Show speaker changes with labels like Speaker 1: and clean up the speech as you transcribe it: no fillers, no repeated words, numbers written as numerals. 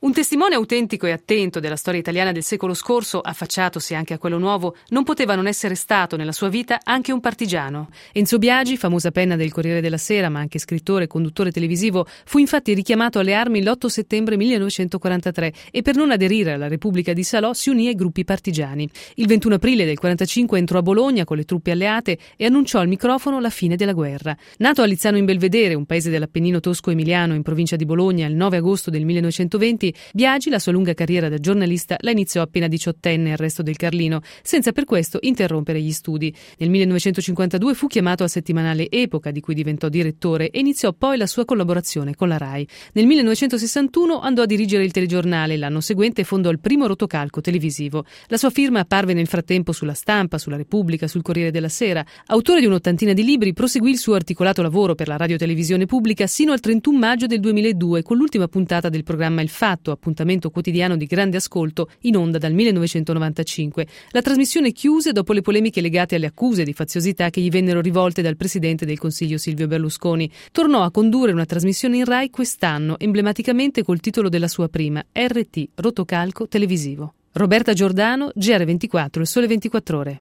Speaker 1: Un testimone autentico e attento della storia italiana del secolo scorso, affacciatosi anche a quello nuovo, non poteva non essere stato nella sua vita anche un partigiano. Enzo Biagi, famosa penna del Corriere della Sera, ma anche scrittore e conduttore televisivo, fu infatti richiamato alle armi l'8 settembre 1943 e per non aderire alla Repubblica di Salò si unì ai gruppi partigiani. Il 21 aprile del 45 entrò a Bologna con le truppe alleate e annunciò al microfono la fine della guerra. Nato a Lizzano in Belvedere, un paese dell'Appennino tosco-emiliano in provincia di Bologna, il 9 agosto del 1920, Biagi la sua lunga carriera da giornalista la iniziò appena diciottenne al Resto del Carlino, senza per questo interrompere gli studi. Nel 1952 fu chiamato al settimanale Epoca, di cui diventò direttore, e iniziò poi la sua collaborazione con la RAI. Nel 1961 andò a dirigere il telegiornale e l'anno seguente fondò il primo rotocalco televisivo. La sua firma apparve nel frattempo sulla Stampa, sulla Repubblica, sul Corriere della Sera. Autore di un'ottantina di libri, proseguì il suo articolato lavoro per la radiotelevisione pubblica sino al 31 maggio del 2002 con l'ultima puntata del programma Il Fatto, appuntamento quotidiano di grande ascolto in onda dal 1995. La trasmissione chiuse dopo le polemiche legate alle accuse di faziosità che gli vennero rivolte dal presidente del Consiglio Silvio Berlusconi. Tornò a condurre una trasmissione in Rai quest'anno, emblematicamente col titolo della sua prima, RT, Rotocalco televisivo. Roberta Giordano, GR24, Il Sole 24 Ore.